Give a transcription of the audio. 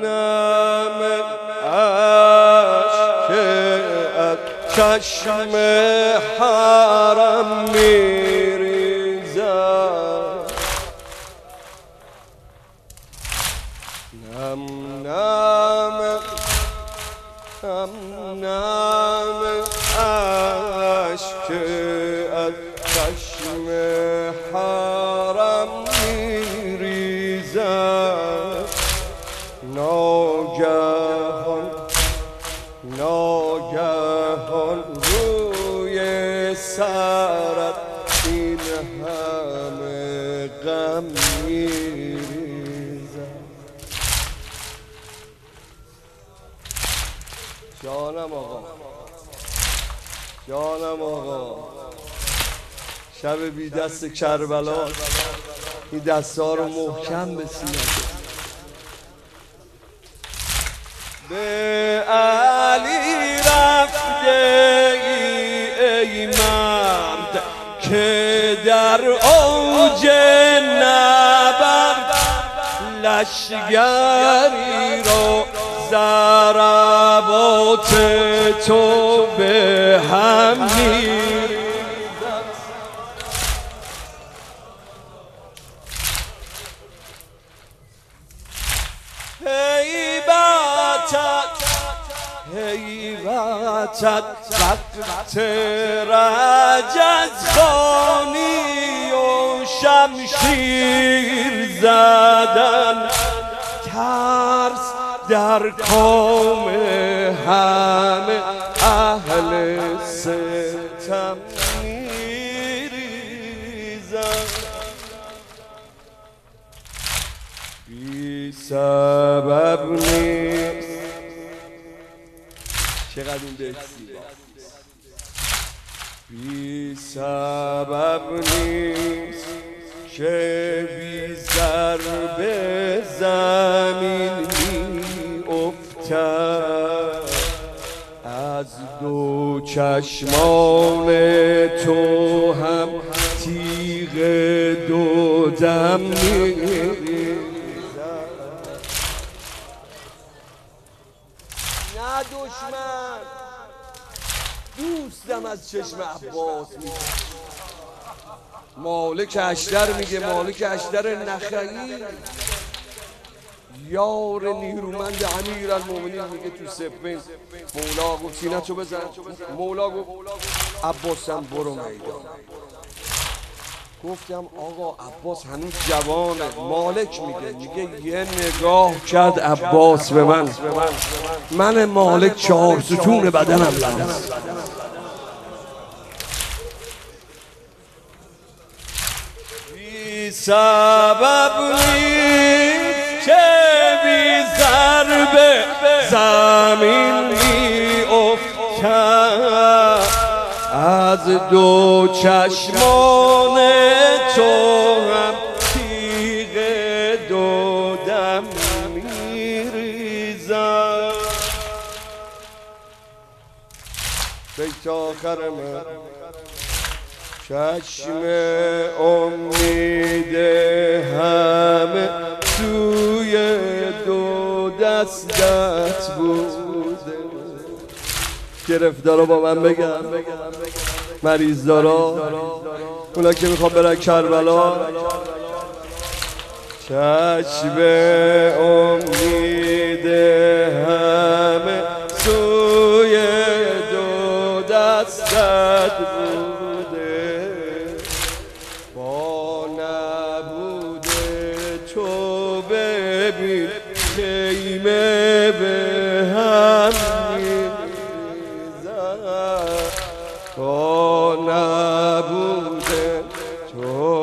نم اشک از چشم حرم میریزد نم نم اشک از چشم حرم میریزد ناگهان روی سرت این همه غم میریزد جانم آقا شب بی دست کربلا این دستا رو محکم به سینه به علی رفته ای مرد که در اوج نبرد لشگری رو ضربات تو به هم میریزد هیبتت وقت رجزخانی و شمشیر زدن ترس در کام همه اهل ستم میریزد بی سبب نیست چقدر این بیت زیباست بی سبب نیست که بی ضربه زمین می افتد از دو چشمان تو هم تیغ دو دم میریزد نه دشمن دوستم از چشم عباس میگه مالک اشتر میگه مالک اشتر نخعی یار نیرومند امیرالمومنین میگه تو صفین مولا گفت سینه‌شو بزن مولا گفت عباسم برو میدان گفتم آقا عباس هنوز جوانه مالک میگه یه نگاه کرد عباس به من مالک 4 ستون بدنم لرزید بی سبب نیست که بی ضربه زمین می افتد از دو چشمان تو هم تیغ دو دم میریزد بیت آخر من چشم امید همه توی دو دستت بوده گرفتارا با من بگم مریض دارا اونا که میخوام برن کربلا چشم امید همه سوی دو دستت بوده با نبوده تو ببین خیمه به هم میریزد با نبوده تو